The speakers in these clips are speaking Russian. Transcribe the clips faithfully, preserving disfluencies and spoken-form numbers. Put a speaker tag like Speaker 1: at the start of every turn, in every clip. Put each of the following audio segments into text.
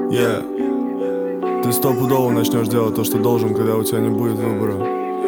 Speaker 1: Yeah. Ты стопудово начнешь делать то, что должен, когда у тебя не будет выбора.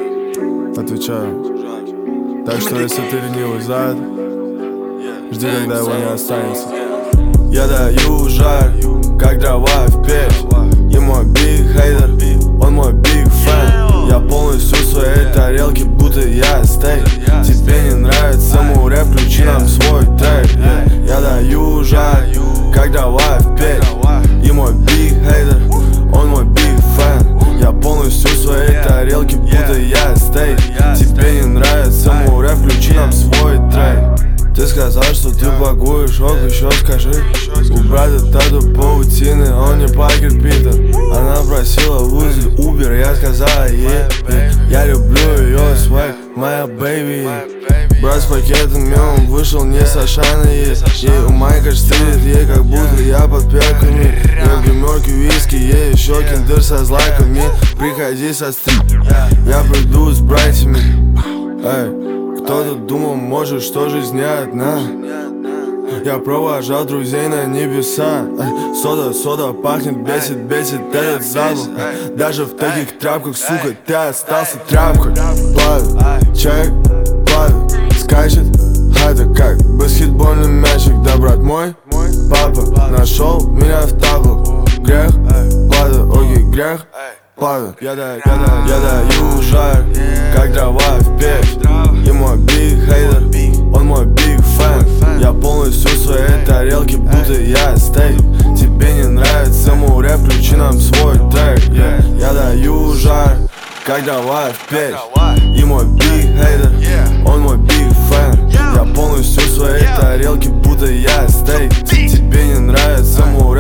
Speaker 1: Отвечаю. Так что если ты ленивый зад, жди, когда его не останется. Я даю жар, как дрова в печь. И мой биг хейтер, он мой биг фэн. Я полностью в своей тарелке, будто я стейк. Тебе не нравится мой рэп, включи нам свой трек. Я даю жар, как дрова в печь. И мой биг хейтер, он мой биг фэн. Я полностью в своей тарелке, будто я стейк. Тебе не нравится мой рэп, включи нам свой трек. Ты сказал, что ты пакуешь ок, еще скажи. У брата тату паутины, он не Паркер Питер. Она просила вызвать Uber, я сказала ей. Я люблю ее свайп, моя бэйби. Брат с пакетами, он вышел не с Ашаной. И у Майка стырит ей, как будто я под перками. Я в гримерке виски, ей еще киндер со злаками. Приходи со стрит, я приду с братьями. Эй. Кто-то думал, может, что жизнь не одна. Я провожал друзей на небеса. Сода, сода пахнет, бесит, бесит этот запах. Даже в таких тряпках, сука, ты остался тряпкой. Плавит, человек, плавит, скачет. Это как баскетбольный мячик, да, брат мой. Папа нашел меня в таблах. Грех, плавит, окей, грех. Плавит. Я, да, я, да, я даю жар, как дрова в печь. И мой биг хейтер, он мой биг фэн. Я полностью в своей тарелке, будто я стейк. Тебе не нравится мой рэп, включи нам свой трек. yeah. Я даю жар, как дрова в печь. И мой биг хейтер, он мой биг фэн. Я полностью в своей тарелке, будто я стейк. Тебе не нравится мой